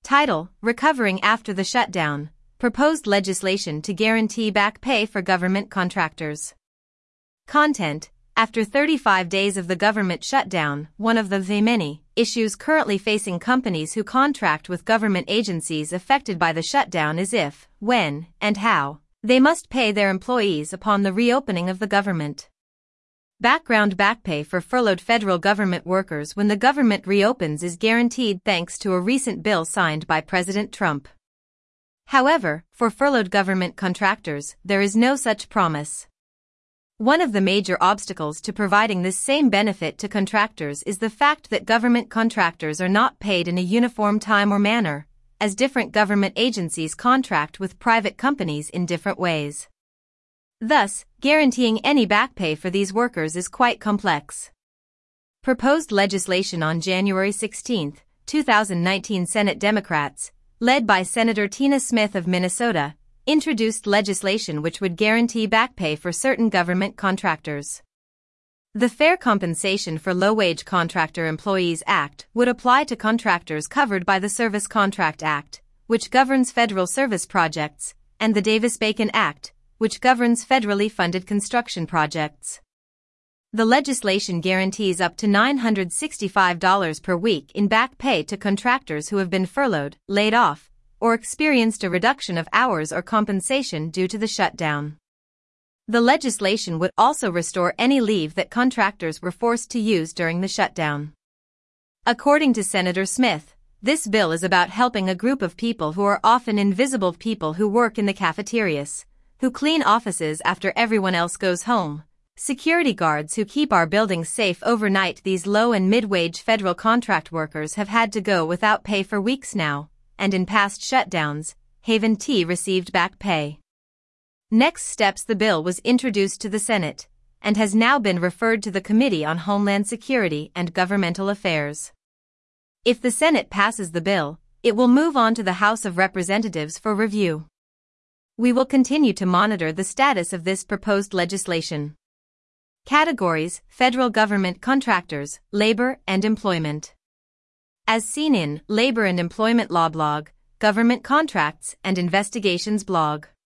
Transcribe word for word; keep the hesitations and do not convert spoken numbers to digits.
Title: Recovering After the Shutdown. Proposed legislation to guarantee back pay for government contractors. Content: After thirty-five days of the government shutdown, one of the many issues currently facing companies who contract with government agencies affected by the shutdown is if, when, and how they must pay their employees upon the reopening of the government. Background: back pay for furloughed federal government workers when the government reopens is guaranteed thanks to a recent bill signed by President Trump. However, for furloughed government contractors, there is no such promise. One of the major obstacles to providing this same benefit to contractors is the fact that government contractors are not paid in a uniform time or manner, as different government agencies contract with private companies in different ways. Thus, guaranteeing any back pay for these workers is quite complex. Proposed legislation on January sixteenth, two thousand nineteen Senate Democrats, led by Senator Tina Smith of Minnesota, introduced legislation which would guarantee back pay for certain government contractors. The Fair Compensation for Low-Wage Contractor Employees Act would apply to contractors covered by the Service Contract Act, which governs federal service projects, and the Davis-Bacon Act, which governs federally funded construction projects. The legislation guarantees up to nine hundred sixty-five dollars per week in back pay to contractors who have been furloughed, laid off, or experienced a reduction of hours or compensation due to the shutdown. The legislation would also restore any leave that contractors were forced to use during the shutdown. According to Senator Smith, this bill is about helping a group of people who are often invisible: people who work in the cafeterias, who clean offices after everyone else goes home, security guards who keep our buildings safe overnight. These low and mid-wage federal contract workers have had to go without pay for weeks now, and in past shutdowns, Haven T received back pay. Next steps: the bill was introduced to the Senate, and has now been referred to the Committee on Homeland Security and Governmental Affairs. If the Senate passes the bill, it will move on to the House of Representatives for review. We will continue to monitor the status of this proposed legislation. Categories: Federal Government Contractors, Labor and Employment. As seen in Labor and Employment Law blog, Government Contracts and Investigations blog.